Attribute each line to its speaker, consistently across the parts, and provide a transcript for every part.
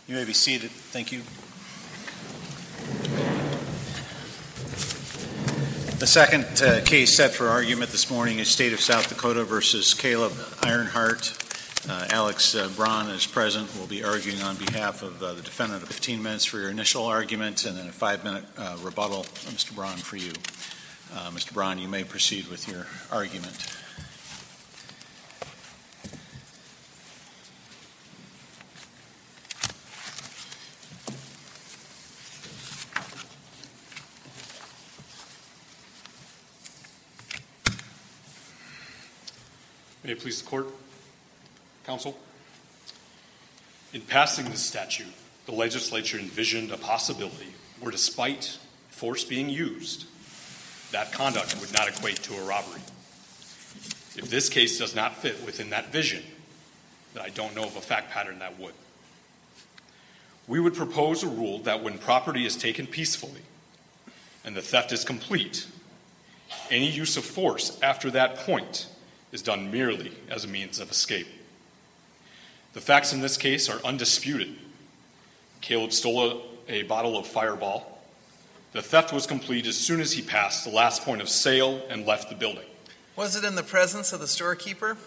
Speaker 1: You may be seated. Thank you. The second case set for argument this morning is State of South Dakota versus Caleb Ironheart. Alex Braun is present. Will be arguing on behalf of the defendant. 15 minutes for your initial argument and then a 5-minute rebuttal, Mr. Braun, for you. Mr. Braun, you may proceed with your argument.
Speaker 2: May it please the court, counsel. In passing this statute, the legislature envisioned a possibility where, despite force being used, that conduct would not equate to a robbery. If this case does not fit within that vision, then I don't know of a fact pattern that would. We would propose a rule that when property is taken peacefully and the theft is complete, any use of force after that point is done merely as a means of escape. The facts in this case are undisputed. Caleb stole a bottle of Fireball. The theft was complete as soon as he passed the last point of sale and left the building.
Speaker 3: Was it in the presence of the storekeeper?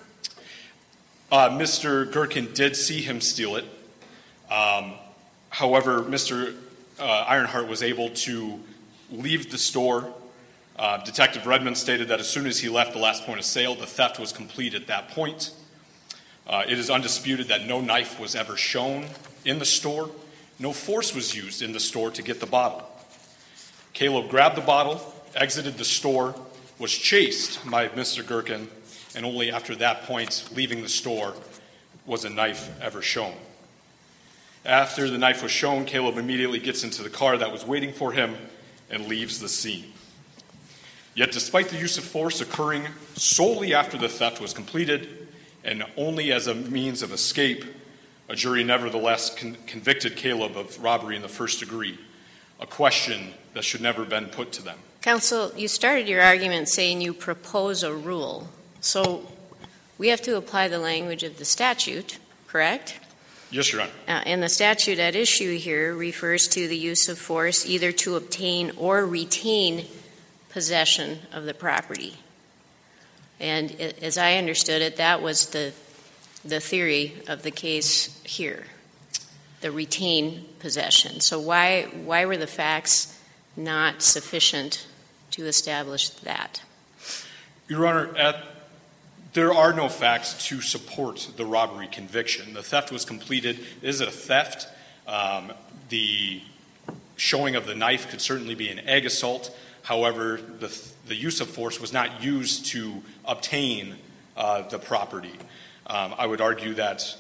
Speaker 2: Mr. Gherkin did see him steal it. However, Mr. Ironheart was able to leave the store. Detective Redmond stated that as soon as he left the last point of sale, the theft was complete at that point. It is undisputed that no knife was ever shown in the store. No force was used in the store to get the bottle. Caleb grabbed the bottle, exited the store, was chased by Mr. Gherkin, and only after that point, leaving the store, was a knife ever shown. After the knife was shown, Caleb immediately gets into the car that was waiting for him and leaves the scene. Yet despite the use of force occurring solely after the theft was completed and only as a means of escape, a jury nevertheless convicted Caleb of robbery in the first degree, a question that should never have been put to them.
Speaker 4: Counsel, you started your argument saying you propose a rule. So we have to apply the language of the statute, correct?
Speaker 2: Yes, Your Honor.
Speaker 4: And the statute at issue here refers to the use of force either to obtain or retain possession of the property. And as I understood it, that was the theory of the case here, the retain possession. So why were the facts not sufficient to establish that?
Speaker 2: Your Honor, there are no facts to support the robbery conviction. The theft was completed. Is it a theft? The showing of the knife could certainly be an egg assault. However, the use of force was not used to obtain the property. I would argue that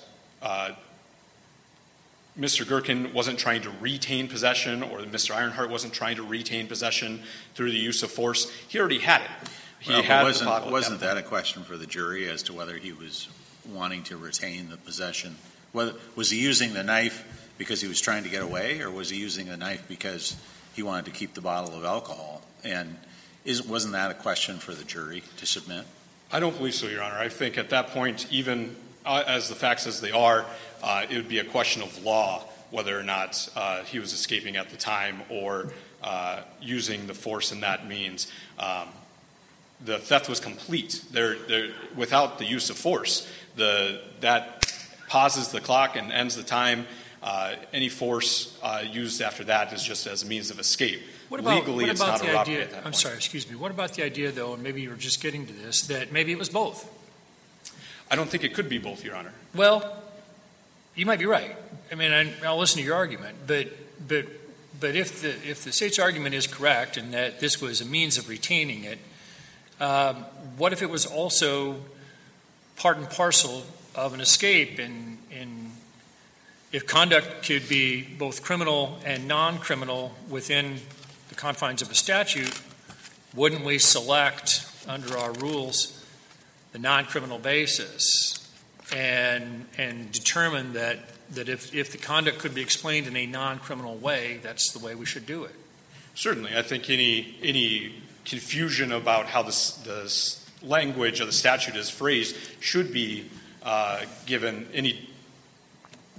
Speaker 2: Mr. Gherkin wasn't trying to retain possession, or Mr. Ironheart wasn't trying to retain possession through the use of force. He already had it.
Speaker 1: Wasn't that a question for the jury as to whether he was wanting to retain the possession? Was he using the knife because he was trying to get away, or was he using the knife because he wanted to keep the bottle of alcohol? And wasn't that a question for the jury to submit?
Speaker 2: I don't believe so, Your Honor. I think at that point, even as the facts as they are, it would be a question of law whether or not he was escaping at the time or using the force in that means. The theft was complete. Without the use of force, that pauses the clock and ends the time. Any force used after that is just as a means of escape. Legally, it's not a robbery at that point.
Speaker 5: I'm sorry, excuse me. What about the idea, though, and maybe you were just getting to this, that maybe it was both?
Speaker 2: I don't think it could be both, Your Honor.
Speaker 5: Well, you might be right. I mean, I'll listen to your argument, but if the state's argument is correct and that this was a means of retaining it, what if it was also part and parcel of an escape? And if conduct could be both criminal and non-criminal within the confines of a statute, wouldn't we select under our rules the non-criminal basis and determine that if the conduct could be explained in a non-criminal way, that's the way we should do it?
Speaker 2: Certainly. I think any confusion about how the language of the statute is phrased should be given any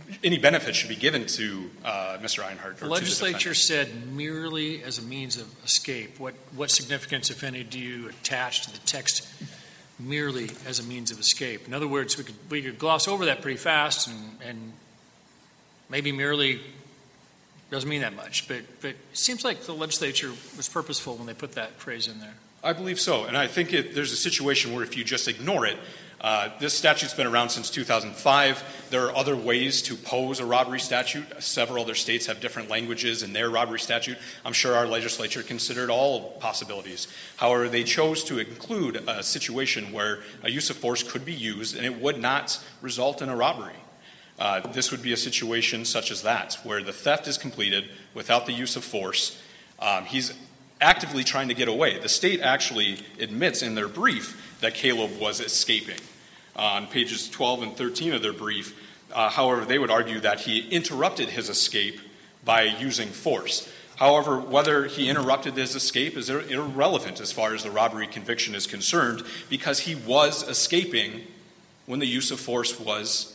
Speaker 2: any benefit should be given to Mr. Ironheart.
Speaker 5: The legislature said merely as a means of escape. What significance, if any, do you attach to the text merely as a means of escape? In other words, we could gloss over that pretty fast and maybe merely doesn't mean that much. But it seems like the legislature was purposeful when they put that phrase in there.
Speaker 2: I believe so. And I think there's a situation where if you just ignore it, this statute's been around since 2005. There are other ways to pose a robbery statute. Several other states have different languages in their robbery statute. I'm sure our legislature considered all possibilities. However, they chose to include a situation where a use of force could be used and it would not result in a robbery. This would be a situation such as that, where the theft is completed without the use of force. He's actively trying to get away. The state actually admits in their brief that Caleb was escaping. On pages 12 and 13 of their brief, however, they would argue that he interrupted his escape by using force. However, whether he interrupted his escape is irrelevant as far as the robbery conviction is concerned, because he was escaping when the use of force was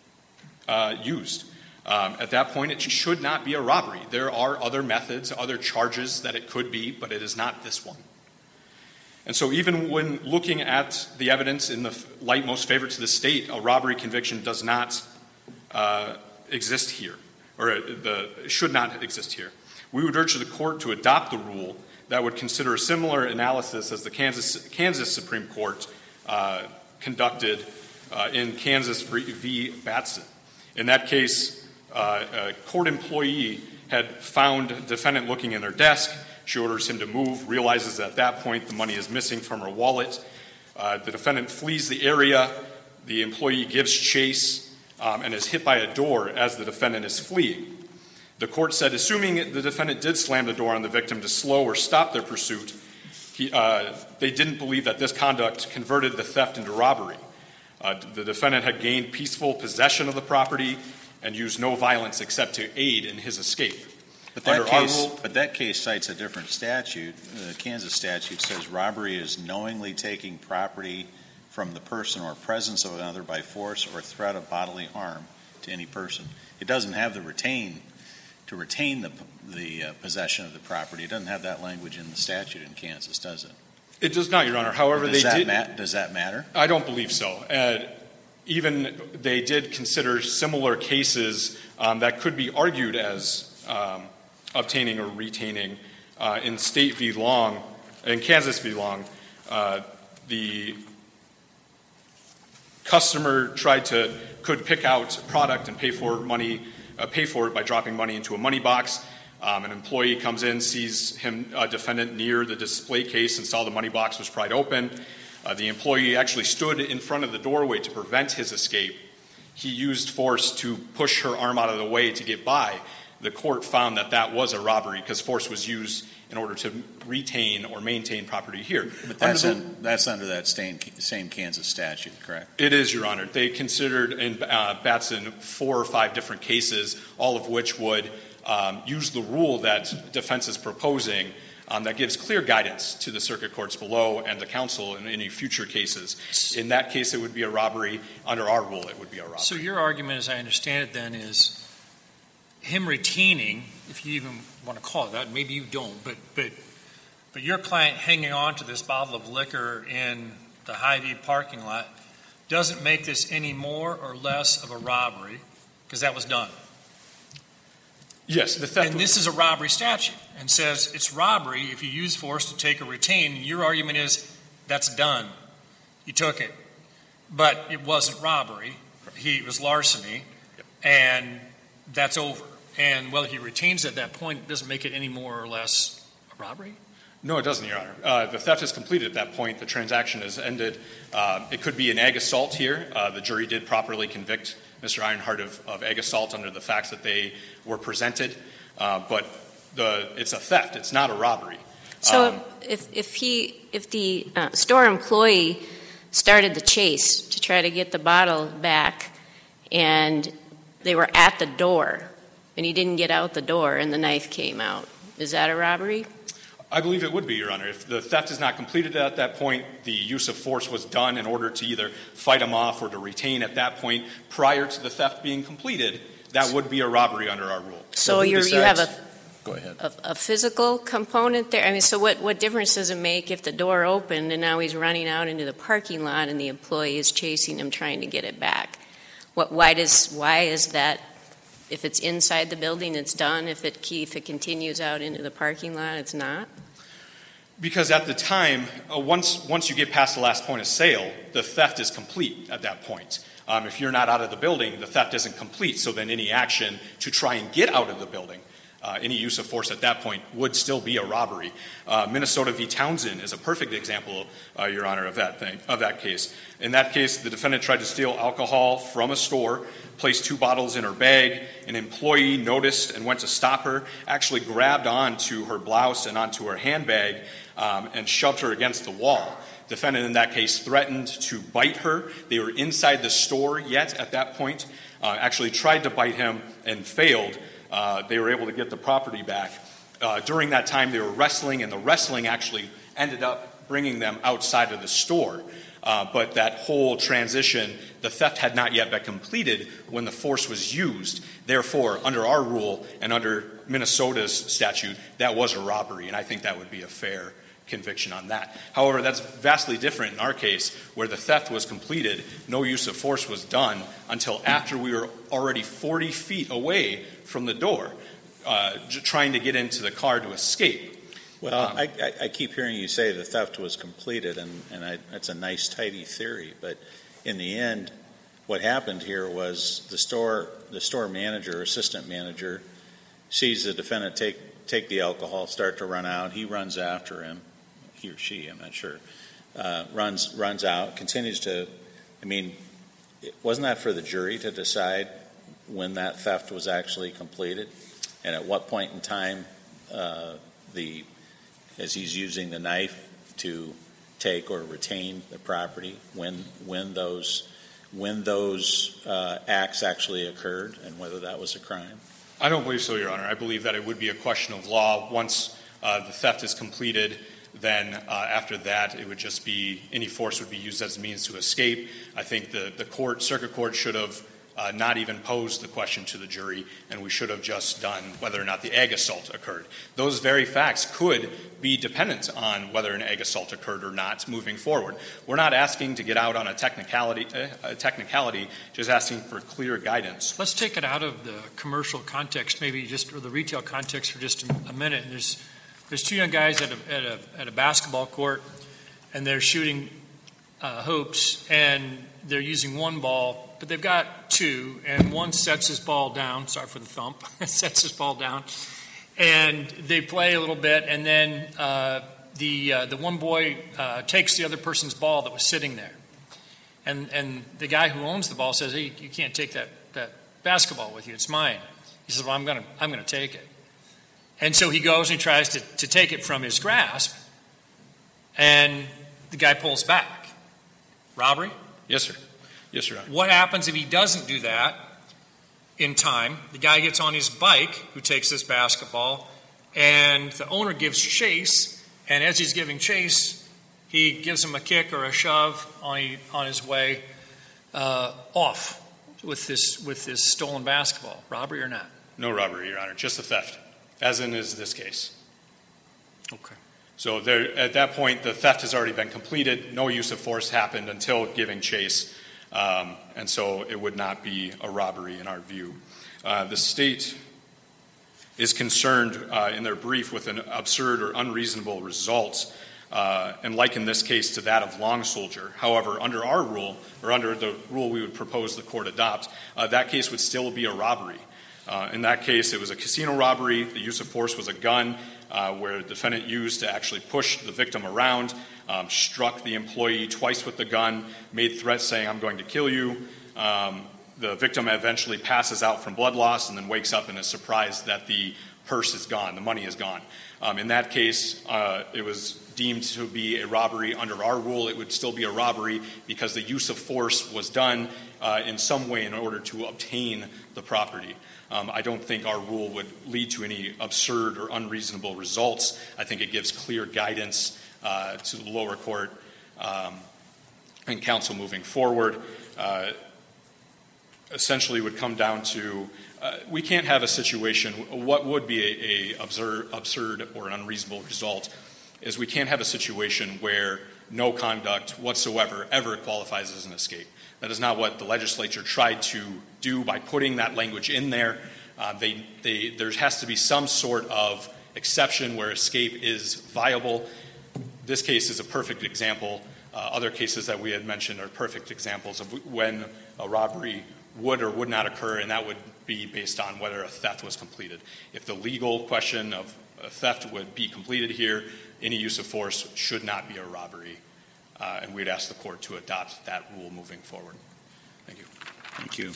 Speaker 2: used. At that point, it should not be a robbery. There are other methods, other charges that it could be, but it is not this one. And so even when looking at the evidence in the light most favored to the state, a robbery conviction does not exist here, or should not exist here. We would urge the court to adopt the rule that would consider a similar analysis as the Kansas Supreme Court conducted in Kansas v. Batson. In that case, a court employee had found a defendant looking in their desk. She orders him to move, realizes at that point the money is missing from her wallet. The defendant flees the area. The employee gives chase and is hit by a door as the defendant is fleeing. The court said, assuming the defendant did slam the door on the victim to slow or stop their pursuit, they didn't believe that this conduct converted the theft into robbery. The defendant had gained peaceful possession of the property and used no violence except to aid in his escape.
Speaker 1: But that case cites a different statute. The Kansas statute says robbery is knowingly taking property from the person or presence of another by force or threat of bodily harm to any person. It doesn't have to retain the possession of the property. It doesn't have that language in the statute in Kansas, does it?
Speaker 2: It does not, Your Honor. However,
Speaker 1: does that matter?
Speaker 2: I don't believe so. Even they did consider similar cases that could be argued as obtaining or retaining. In State v. Long, in Kansas v. Long, the customer could pick out product and pay for it by dropping money into a money box. An employee comes in, sees a defendant near the display case and saw the money box was pried open. The employee actually stood in front of the doorway to prevent his escape. He used force to push her arm out of the way to get by. The court found that was a robbery because force was used in order to retain or maintain property here.
Speaker 1: But that's under that same Kansas statute, correct?
Speaker 2: It is, Your Honor. They considered in Batson 4 or 5 different cases, all of which would use the rule that defense is proposing that gives clear guidance to the circuit courts below and the counsel in any future cases. In that case, it would be a robbery. Under our rule, it would be a robbery.
Speaker 5: So your argument, as I understand it then, is him retaining, if you even want to call it that, maybe you don't, but your client hanging on to this bottle of liquor in the Hy-Vee parking lot doesn't make this any more or less of a robbery because that was done.
Speaker 2: Yes, the theft.
Speaker 5: And this is a robbery statute and says it's robbery if you use force to take or retain. And your argument is that's done. You took it. But it wasn't robbery. It was larceny.
Speaker 2: Yep. And
Speaker 5: that's over. And whether he retains at that point doesn't make it any more or less a robbery?
Speaker 2: No, it doesn't, Your Honor. The theft is completed at that point. The transaction is ended. It could be an ag assault here. The jury did properly convict Mr. Ironheart of ag assault under the facts that they were presented. But it's a theft. It's not a robbery.
Speaker 4: So if the store employee started the chase to try to get the bottle back and they were at the door and he didn't get out the door and the knife came out, is that a robbery?
Speaker 2: I believe it would be, Your Honor. If the theft is not completed at that point, the use of force was done in order to either fight him off or to retain at that point prior to the theft being completed, that would be a robbery under our rule.
Speaker 4: So
Speaker 1: who
Speaker 4: you have
Speaker 1: decides- Go ahead.
Speaker 4: a physical component there? I mean, so what difference does it make if the door opened and now he's running out into the parking lot and the employee is chasing him trying to get it back? Why is that, if it's inside the building, it's done? If it continues out into the parking lot, it's not?
Speaker 2: Because at the time, once you get past the last point of sale, the theft is complete at that point. If you're not out of the building, the theft isn't complete, so then any action to try and get out of the building, any use of force at that point would still be a robbery. Minnesota v. Townsend is a perfect example, Your Honor, of that case. In that case, the defendant tried to steal alcohol from a store, placed 2 bottles in her bag. An employee noticed and went to stop her, actually grabbed onto her blouse and onto her handbag and shoved her against the wall. Defendant in that case threatened to bite her. They were inside the store yet at that point, actually tried to bite him and failed. They were able to get the property back. During that time, they were wrestling, and the wrestling actually ended up bringing them outside of the store. But that whole transition, the theft had not yet been completed when the force was used. Therefore, under our rule and under Minnesota's statute, that was a robbery, and I think that would be a fair conviction on that. However, that's vastly different in our case, where the theft was completed, no use of force was done until after we were already 40 feet away from the door, trying to get into the car to escape.
Speaker 1: Well, I keep hearing you say the theft was completed, and that's a nice, tidy theory. But in the end, what happened here was the store manager, assistant manager, sees the defendant take the alcohol, start to run out. He runs after him, he or she, I'm not sure. Runs out, continues to. I mean, wasn't that for the jury to decide when that theft was actually completed, and at what point in time as he's using the knife to take or retain the property, when those acts actually occurred, and whether that was a crime?
Speaker 2: I don't believe so, Your Honor. I believe that it would be a question of law. Once the theft is completed, then after that, it would just be any force would be used as a means to escape. I think the circuit court should have not even posed the question to the jury, and we should have just done whether or not the egg assault occurred. Those very facts could be dependent on whether an egg assault occurred or not moving forward. We're not asking to get out on a technicality, just asking for clear guidance.
Speaker 5: Let's take it out of the commercial context, maybe just or the retail context for just a minute. And there's 2 young guys at a basketball court, and they're shooting hoops, and they're using 1 ball, but they've got 2, and one sets his ball down. Sorry for the thump. Sets his ball down, and they play a little bit, and then the one boy takes the other person's ball that was sitting there, and the guy who owns the ball says, "Hey, you can't take that basketball with you. It's mine." He says, "Well, I'm gonna take it," and so he goes and he tries to take it from his grasp, and the guy pulls back. Robbery?
Speaker 2: Yes, sir. Yes, Your Honor.
Speaker 5: What happens if he doesn't do that in time? The guy gets on his bike who takes this basketball, and the owner gives chase, and as he's giving chase, he gives him a kick or a shove on his way off with this stolen basketball. Robbery or not?
Speaker 2: No robbery, Your Honor. Just a theft, as in is this case.
Speaker 5: Okay.
Speaker 2: So at that point, the theft has already been completed. No use of force happened until giving chase. And so it would not be a robbery in our view. The state is concerned in their brief with an absurd or unreasonable result and liken this case to that of Long Soldier. However, under our rule, or under the rule we would propose the court adopt, that case would still be a robbery. In that case, it was a casino robbery. The use of force was a gun where the defendant used to actually push the victim around, struck the employee twice with the gun, made threats saying, "I'm going to kill you." The victim eventually passes out from blood loss and then wakes up and is surprised that the purse is gone, the money is gone. In that case, it was deemed to be a robbery. Under our rule, it would still be a robbery because the use of force was done in some way in order to obtain the property. I don't think our rule would lead to any absurd or unreasonable results. I think it gives clear guidance to the lower court and counsel moving forward. essentially would come down to we can't have a situation, what would be a absurd or an unreasonable result is we can't have a situation where no conduct whatsoever ever qualifies as an escape. That is not what the legislature tried to do by putting that language in there. There has to be some sort of exception where escape is viable. This case is a perfect example. Other cases that we had mentioned are perfect examples of when a robbery would or would not occur, and that would be based on whether a theft was completed. If the legal question of a theft would be completed here, any use of force should not be a robbery, and we'd ask the court to adopt that rule moving forward. Thank you.
Speaker 1: Thank you.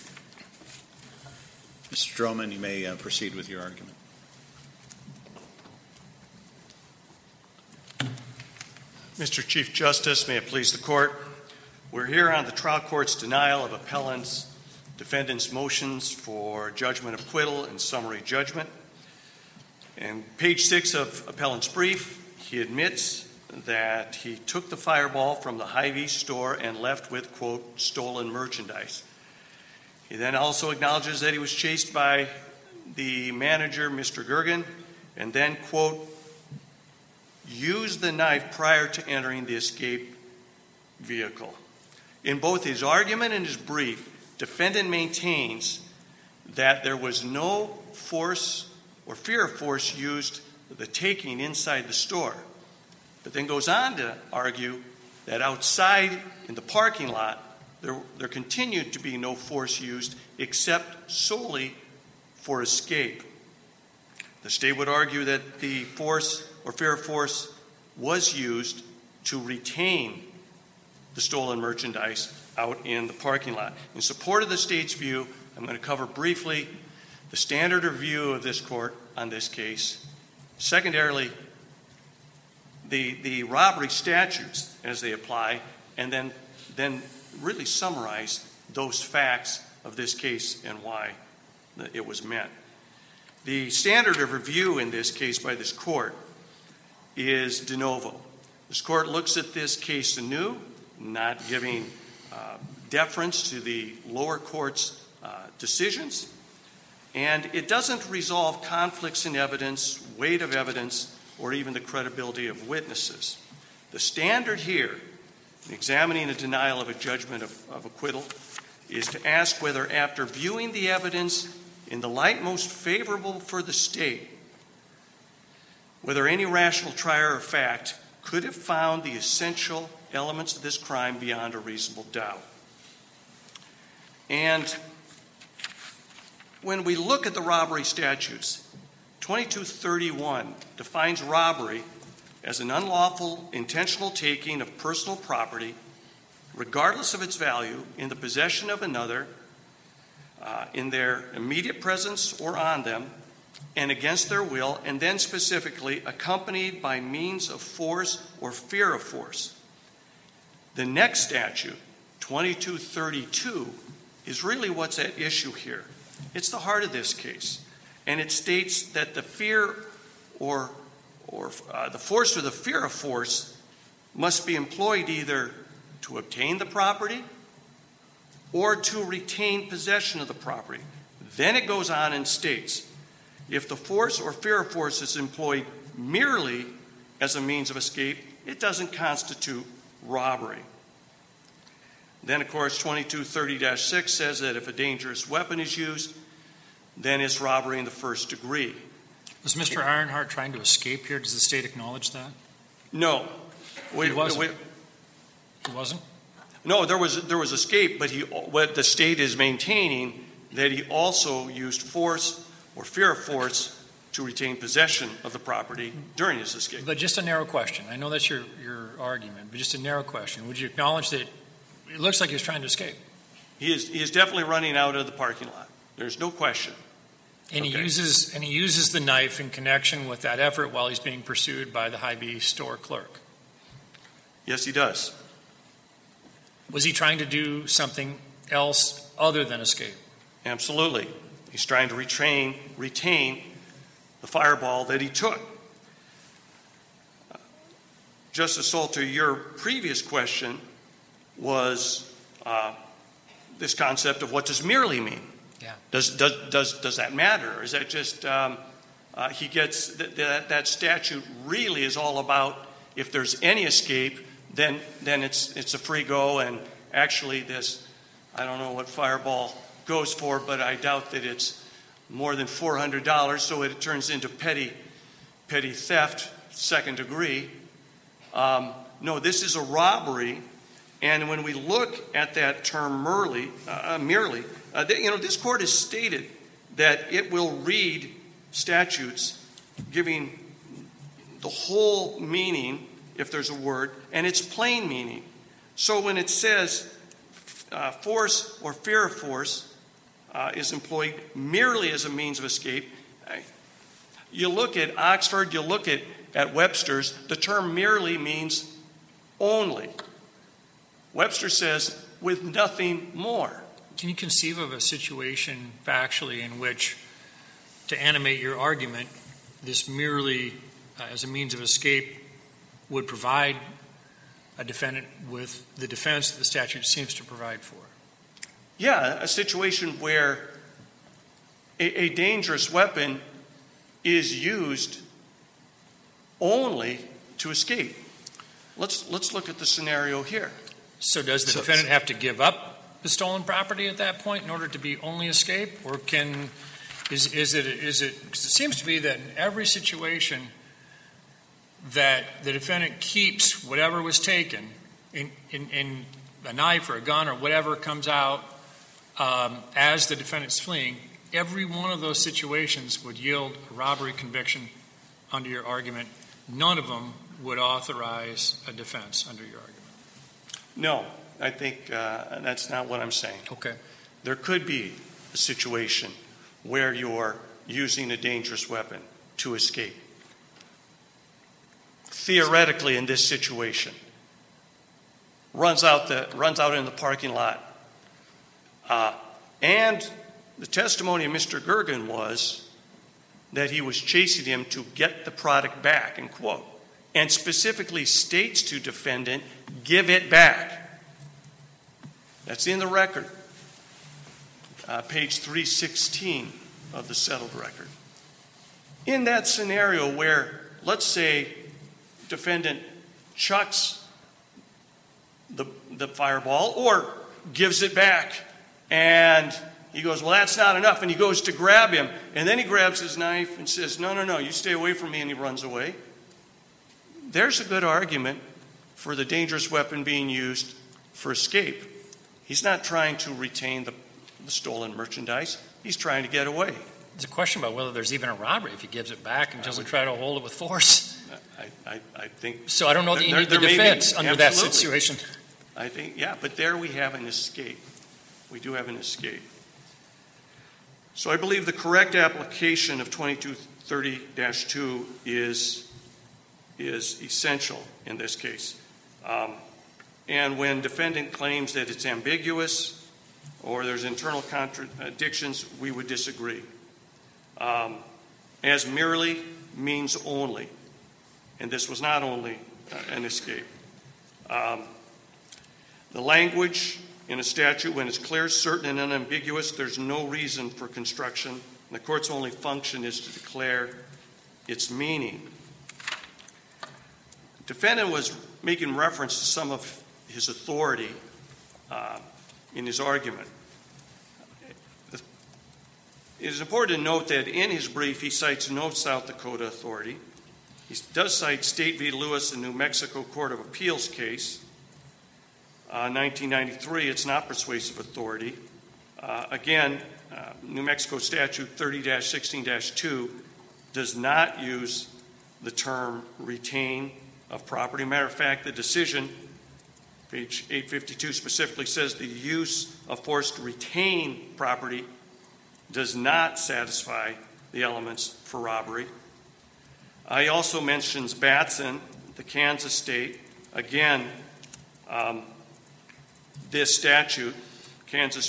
Speaker 1: Mr. Stroman, you may proceed with your argument.
Speaker 6: Mr. Chief Justice, may it please the court. We're here on the trial court's denial of appellant's defendant's motions for judgment of acquittal and summary judgment. And page 6 of appellant's brief, he admits that he took the fireball from the Hy-Vee store and left with, quote, stolen merchandise. He then also acknowledges that he was chased by the manager, Mr. Gergen, and then, quote, used the knife prior to entering the escape vehicle. In both his argument and his brief, defendant maintains that there was no force or fear of force used for the taking inside the store, but then goes on to argue that outside in the parking lot, there continued to be no force used except solely for escape. The state would argue that the force or fear of force was used to retain the stolen merchandise out in the parking lot. In support of the state's view, I'm going to cover briefly the standard review of this court on this case. Secondarily, the robbery statutes as they apply, and then really summarize those facts of this case and why it was met. The standard of review in this case by this court is de novo. This court looks at this case anew, not giving deference to the lower court's decisions, and it doesn't resolve conflicts in evidence, weight of evidence, or even the credibility of witnesses. The standard here in examining a denial of a judgment of acquittal is to ask whether, after viewing the evidence in the light most favorable for the state, whether any rational trier of fact could have found the essential elements of this crime beyond a reasonable doubt. And when we look at the robbery statutes, 2231 defines robbery as an unlawful intentional taking of personal property, regardless of its value, in the possession of another, in their immediate presence or on them, and against their will, and then specifically accompanied by means of force or fear of force. The next statute, 2232, is really what's at issue here. It's the heart of this case, and it states that the fear or the force or the fear of force must be employed either to obtain the property or to retain possession of the property. Then it goes on and states, if the force or fear of force is employed merely as a means of escape, it doesn't constitute robbery. Then, of course, 2230-6 says that if a dangerous weapon is used, then it's robbery in the first degree.
Speaker 5: Was Mr. Ironheart trying to escape here? Does the state acknowledge that?
Speaker 6: No.
Speaker 5: He wasn't? He wasn't?
Speaker 6: No, there was escape, but what the state is maintaining that he also used force or fear of force to retain possession of the property during his escape.
Speaker 5: But just a narrow question. I know that's your argument, but just a narrow question. Would you acknowledge that it looks like he was trying to escape?
Speaker 6: He is definitely running out of the parking lot. There's no question.
Speaker 5: And he uses the knife in connection with that effort while he's being pursued by the Hy-Vee store clerk.
Speaker 6: Yes, he does.
Speaker 5: Was he trying to do something else other than escape?
Speaker 6: Absolutely. He's trying to retain the fireball that he took. Justice Salter, your previous question was this concept of what does merely mean.
Speaker 5: Yeah.
Speaker 6: Does that matter? Or is that just he gets that statute really is all about if there's any escape, then it's a free go, and actually this, I don't know what Fireball goes for, but I doubt that it's more than $400, so it turns into petty theft, second degree. No, this is a robbery, and when we look at that term merely, this court has stated that it will read statutes giving the whole meaning, if there's a word, and its plain meaning. So when it says force or fear of force is employed merely as a means of escape, you look at Oxford, you look at Webster's, the term merely means only. Webster says with nothing more.
Speaker 5: Can you conceive of a situation factually in which, to animate your argument, this merely as a means of escape would provide a defendant with the defense that the statute seems to provide for?
Speaker 6: Yeah, a situation where a dangerous weapon is used only to escape. Let's look at the scenario here.
Speaker 5: So does the defendant have to give up the stolen property at that point in order to be only escape, or is it? 'Cause it seems to be that in every situation that the defendant keeps whatever was taken, in a knife or a gun or whatever comes out as the defendant's fleeing, every one of those situations would yield a robbery conviction under your argument. None of them would authorize a defense under your argument.
Speaker 6: No, I think that's not what I'm saying.
Speaker 5: Okay.
Speaker 6: There could be a situation where you're using a dangerous weapon to escape. Theoretically, in this situation, runs out in the parking lot, and the testimony of Mr. Gergen was that he was chasing him to get the product back, end quote, and specifically states to defendant, give it back. That's in the record, page 316 of the settled record. In that scenario where, let's say, defendant chucks the fireball or gives it back, and he goes, well, that's not enough, and he goes to grab him, and then he grabs his knife and says, no, you stay away from me, and he runs away. There's a good argument for the dangerous weapon being used for escape. He's not trying to retain the stolen merchandise. He's trying to get away.
Speaker 5: There's a question about whether there's even a robbery if he gives it back and doesn't try to hold it with force.
Speaker 6: I think
Speaker 5: so. I don't know that you need the defense under that situation.
Speaker 6: I think, yeah, but there we have an escape. We do have an escape. So I believe the correct application of 2230-2 is essential in this case. And when defendant claims that it's ambiguous or there's internal contradictions, we would disagree. As merely means only, and this was not only an escape. The language in a statute, when it's clear, certain, and unambiguous, there's no reason for construction. And the court's only function is to declare its meaning. Defendant was making reference to some of his authority in his argument. It is important to note that in his brief he cites no South Dakota authority. He does cite State v. Lewis, a New Mexico Court of Appeals case, 1993. It's not persuasive authority. Again, New Mexico Statute 30-16-2 does not use the term retain of property. Matter of fact, the decision, page 852, specifically says the use of force to retain property does not satisfy the elements for robbery. He also mentions Batson, the Kansas state. Again, this statute, Kansas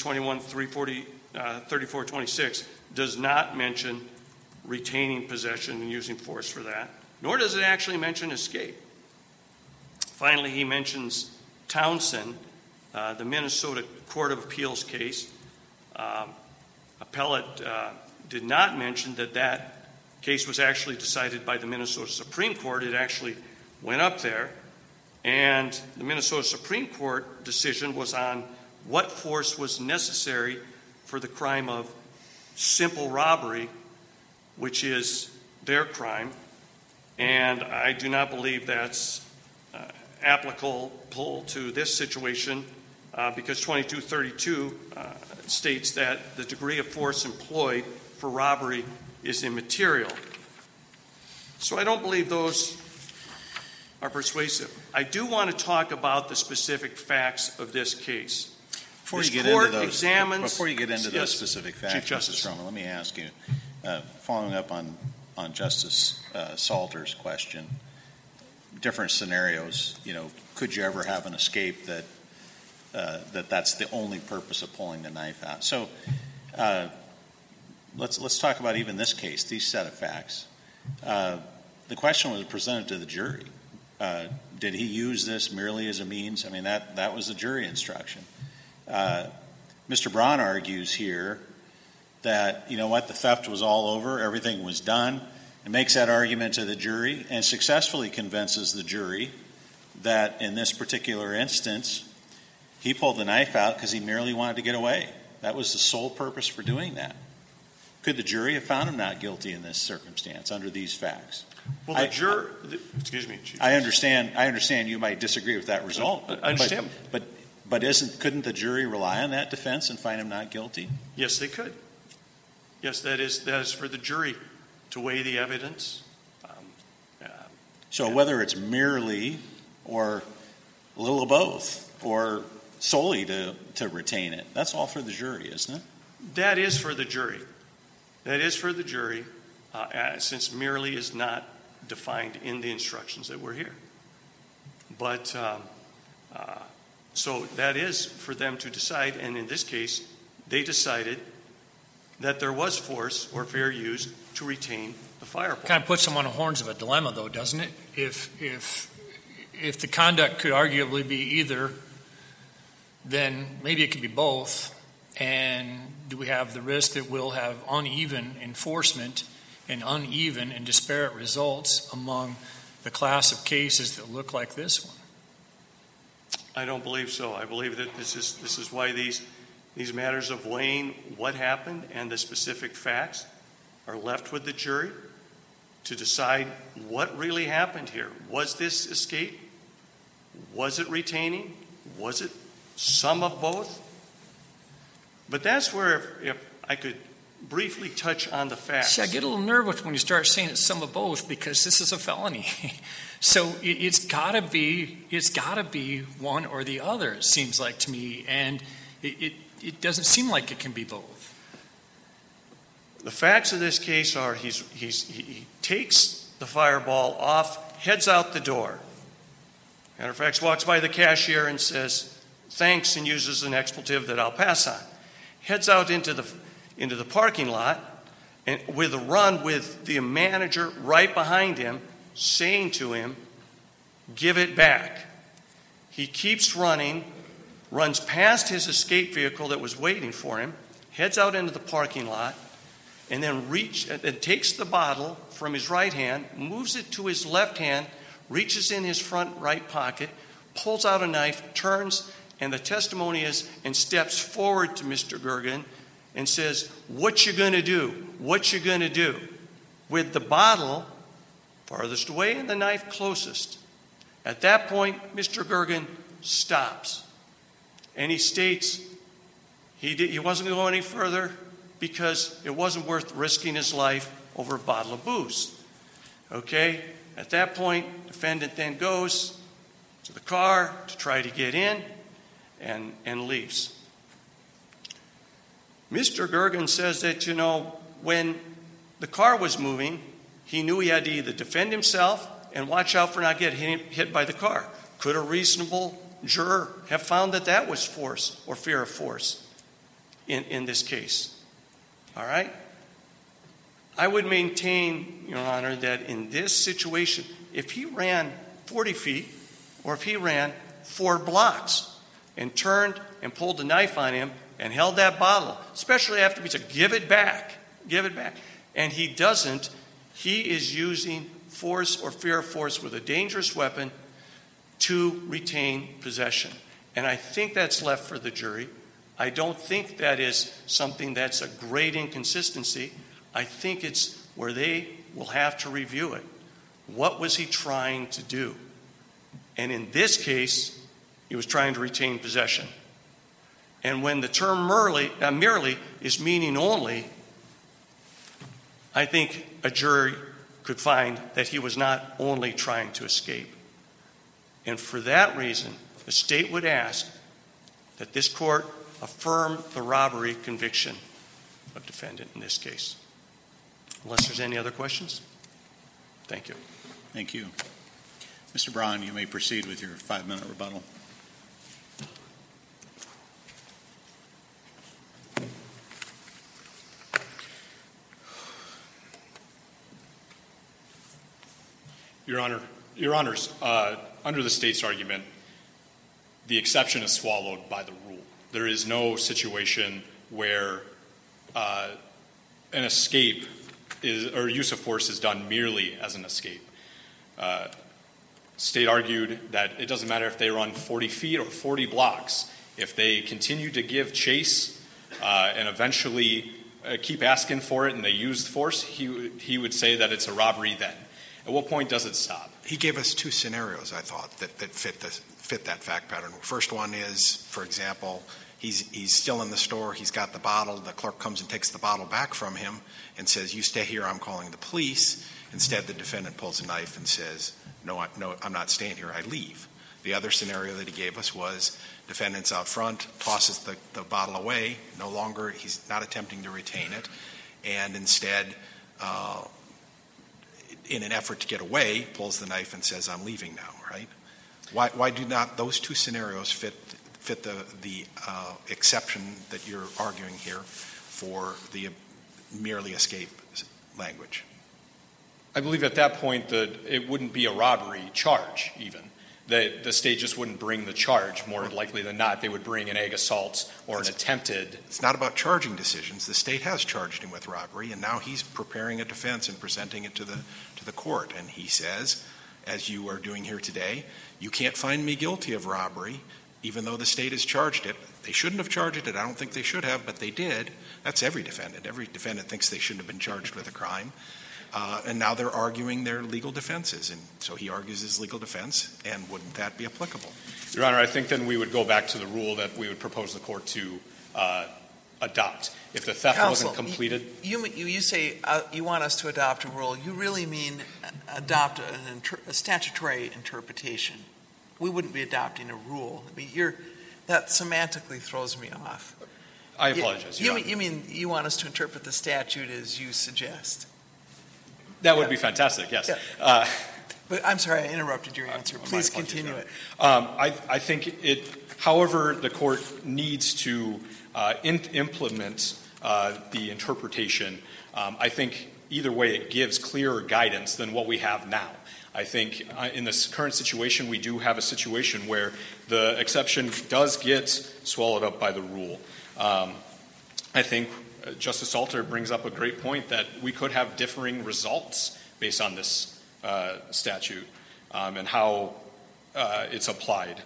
Speaker 6: 21-3426, does not mention retaining possession and using force for that, nor does it actually mention escape. Finally, he mentions Townsend, the Minnesota Court of Appeals case. Appellate did not mention that that case was actually decided by the Minnesota Supreme Court. It actually went up there, and the Minnesota Supreme Court decision was on what force was necessary for the crime of simple robbery, which is their crime, and I do not believe that's applicable to this situation because 2232 states that the degree of force employed for robbery is immaterial. So I don't believe those are persuasive. I do want to talk about the specific facts of this case.
Speaker 1: Before you get into those specific facts,
Speaker 6: Chief Justice
Speaker 1: Mr. Stroman, let me ask you, following up on Justice Salter's question, different scenarios, could you ever have an escape that's the only purpose of pulling the knife out? So let's talk about even this case, these set of facts. The question was presented to the jury. Did he use this merely as a means? I mean, that was the jury instruction. Mr. Braun argues here that, the theft was all over, everything was done, and makes that argument to the jury and successfully convinces the jury that in this particular instance, he pulled the knife out because he merely wanted to get away. That was the sole purpose for doing that. Could the jury have found him not guilty in this circumstance under these facts?
Speaker 6: Well, excuse me, Chief.
Speaker 1: I understand you might disagree with that result.
Speaker 6: I understand.
Speaker 1: But couldn't the jury rely on that defense and find him not guilty?
Speaker 6: Yes, they could. Yes, that is for the jury to weigh the evidence.
Speaker 1: So whether it's merely or a little of both or solely to retain it, that's all for the jury, isn't it?
Speaker 6: That is for the jury. That is for the jury, since merely is not defined in the instructions that were here. But so that is for them to decide, and in this case, they decided that there was force or fair use to retain the fireball.
Speaker 5: Kind of puts them on the horns of a dilemma, though, doesn't it? If the conduct could arguably be either, then maybe it could be both. And do we have the risk that we'll have uneven enforcement and uneven and disparate results among the class of cases that look like this one?
Speaker 6: I don't believe so. I believe that this is why these matters of weighing what happened and the specific facts are left with the jury to decide what really happened here. Was this escape? Was it retaining? Was it some of both? But that's where, if I could briefly touch on the facts.
Speaker 5: See, I get a little nervous when you start saying it's some of both because this is a felony. So it's got to be one or the other, it seems like to me, and it doesn't seem like it can be both.
Speaker 6: The facts of this case are he takes the fireball off, heads out the door. Matter of fact, walks by the cashier and says, thanks, and uses an expletive that I'll pass on. Heads out into the parking lot and with a run with the manager right behind him saying to him, give it back. He keeps running, runs past his escape vehicle that was waiting for him, heads out into the parking lot, and then takes the bottle from his right hand, moves it to his left hand, reaches in his front right pocket, pulls out a knife, turns, and the testimony is, and steps forward to Mr. Gergen and says, what you going to do? What you going to do? With the bottle farthest away and the knife closest. At that point, Mr. Gergen stops. And he states he wasn't going to go any further because it wasn't worth risking his life over a bottle of booze. Okay? At that point, defendant then goes to the car to try to get in and leaves. Mr. Gergen says that, when the car was moving, he knew he had to either defend himself and watch out for not getting hit by the car. Could a reasonable juror have found that was force or fear of force in this case? All right? I would maintain, Your Honor, that in this situation, if he ran 40 feet or if he ran 4 blocks, and turned and pulled the knife on him and held that bottle, especially after we said, give it back, and he doesn't, he is using force or fear of force with a dangerous weapon to retain possession. And I think that's left for the jury. I don't think that is something that's a great inconsistency. I think it's where they will have to review it. What was he trying to do? And in this case, he was trying to retain possession. And when the term merely is meaning only, I think a jury could find that he was not only trying to escape. And for that reason, the state would ask that this court affirm the robbery conviction of defendant in this case. Unless there's any other questions? Thank you.
Speaker 1: Thank you. Mr. Braun, you may proceed with your 5-minute rebuttal.
Speaker 2: Your Honors, under the state's argument, the exception is swallowed by the rule. There is no situation where an escape or use of force is done merely as an escape. State argued that it doesn't matter if they run 40 feet or 40 blocks. If they continue to give chase and eventually keep asking for it and they use force, he would say that it's a robbery then. At what point does it stop?
Speaker 7: He gave us two scenarios, I thought, that fit that fact pattern. First one is, for example, he's still in the store, he's got the bottle, the clerk comes and takes the bottle back from him and says, you stay here, I'm calling the police. Instead, the defendant pulls a knife and says, no, I'm not staying here, I leave. The other scenario that he gave us was defendant's out front, tosses the bottle away, no longer, he's not attempting to retain it, and instead, in an effort to get away, pulls the knife and says, I'm leaving now, right? Why do not those two scenarios fit the exception that you're arguing here for the merely escape language?
Speaker 2: I believe at that point that it wouldn't be a robbery charge even. The state just wouldn't bring the charge. More likely than not, they would bring an egg assault or an attempted.
Speaker 7: It's not about charging decisions. The state has charged him with robbery, and now he's preparing a defense and presenting it to the court. And he says, as you are doing here today, you can't find me guilty of robbery, even though the state has charged it. They shouldn't have charged it. I don't think they should have, but they did. That's every defendant. Every defendant thinks they shouldn't have been charged with a crime. And now they're arguing their legal defenses. And so he argues his legal defense, and wouldn't that be applicable?
Speaker 2: Your Honor, I think then we would go back to the rule that we would propose the court to adopt. If the theft
Speaker 3: Counsel,
Speaker 2: wasn't completed.
Speaker 3: You say you want us to adopt a rule. You really mean adopt a statutory interpretation. We wouldn't be adopting a rule. I mean, that semantically throws me off.
Speaker 2: I apologize, Your Honor.
Speaker 3: You mean you want us to interpret the statute as you suggest?
Speaker 2: That would be fantastic, yes.
Speaker 3: Yeah. But I'm sorry, I interrupted your answer. Please continue it.
Speaker 2: I think however, the court needs to implement the interpretation. I think either way it gives clearer guidance than what we have now. I think in this current situation, we do have a situation where the exception does get swallowed up by the rule. I think Justice Salter brings up a great point that we could have differing results based on this statute and how it's applied.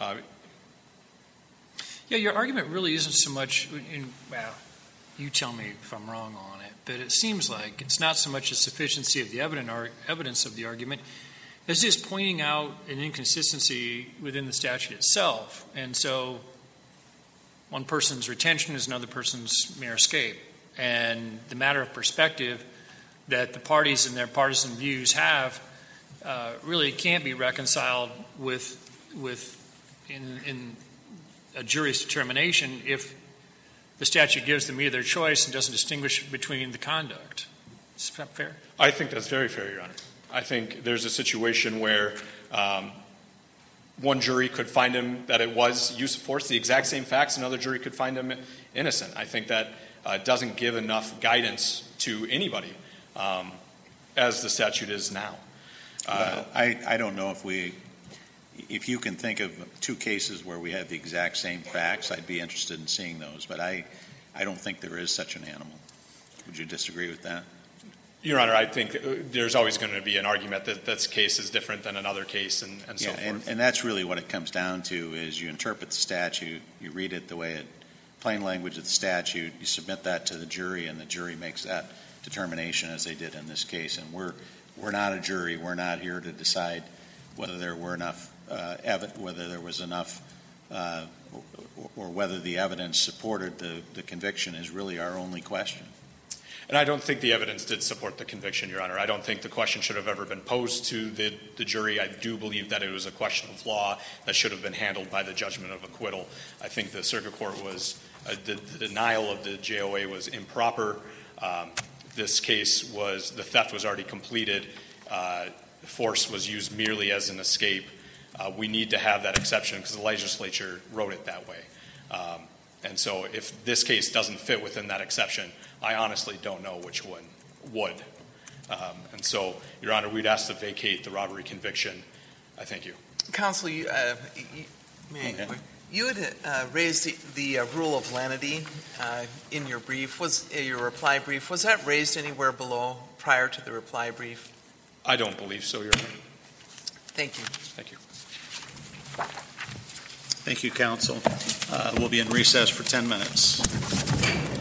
Speaker 5: Yeah, your argument really isn't so much well, you tell me if I'm wrong on it, but it seems like it's not so much a sufficiency of the evidence of the argument as just pointing out an inconsistency within the statute itself. And so one person's retention is another person's mere escape. And the matter of perspective that the parties and their partisan views have really can't be reconciled in a jury's determination if the statute gives them either choice and doesn't distinguish between the conduct. Is that fair?
Speaker 2: I think that's very fair, Your Honor. I think there's a situation where one jury could find him that it was use of force, the exact same facts, another jury could find him innocent. I think that doesn't give enough guidance to anybody as the statute is now.
Speaker 1: I don't know if we, if you can think of two cases where we have the exact same facts, I'd be interested in seeing those. But I don't think there is such an animal. Would you disagree with that?
Speaker 2: Your Honor, I think there's always going to be an argument that this case is different than another case and so forth.
Speaker 1: And that's really what it comes down to is you interpret the statute, you read it the way it, plain language of the statute, you submit that to the jury, and the jury makes that determination as they did in this case. And we're not a jury. We're not here to decide whether there were enough whether there was enough or whether the evidence supported the conviction is really our only question.
Speaker 2: And I don't think the evidence did support the conviction, Your Honor. I don't think the question should have ever been posed to the jury. I do believe that it was a question of law that should have been handled by the judgment of acquittal. I think the circuit court was, the denial of the JOA was improper. This case was, the theft was already completed. Force was used merely as an escape. We need to have that exception because the legislature wrote it that way. And so if this case doesn't fit within that exception, I honestly don't know which one would. And so, Your Honor, we'd ask to vacate the robbery conviction. I thank you.
Speaker 3: Counsel, you had raised the rule of lenity in your brief. Was your reply brief, was that raised anywhere below prior to the reply brief?
Speaker 2: I don't believe so, Your Honor.
Speaker 3: Thank you.
Speaker 2: Thank you.
Speaker 1: Thank you, counsel. We'll be in recess for 10 minutes.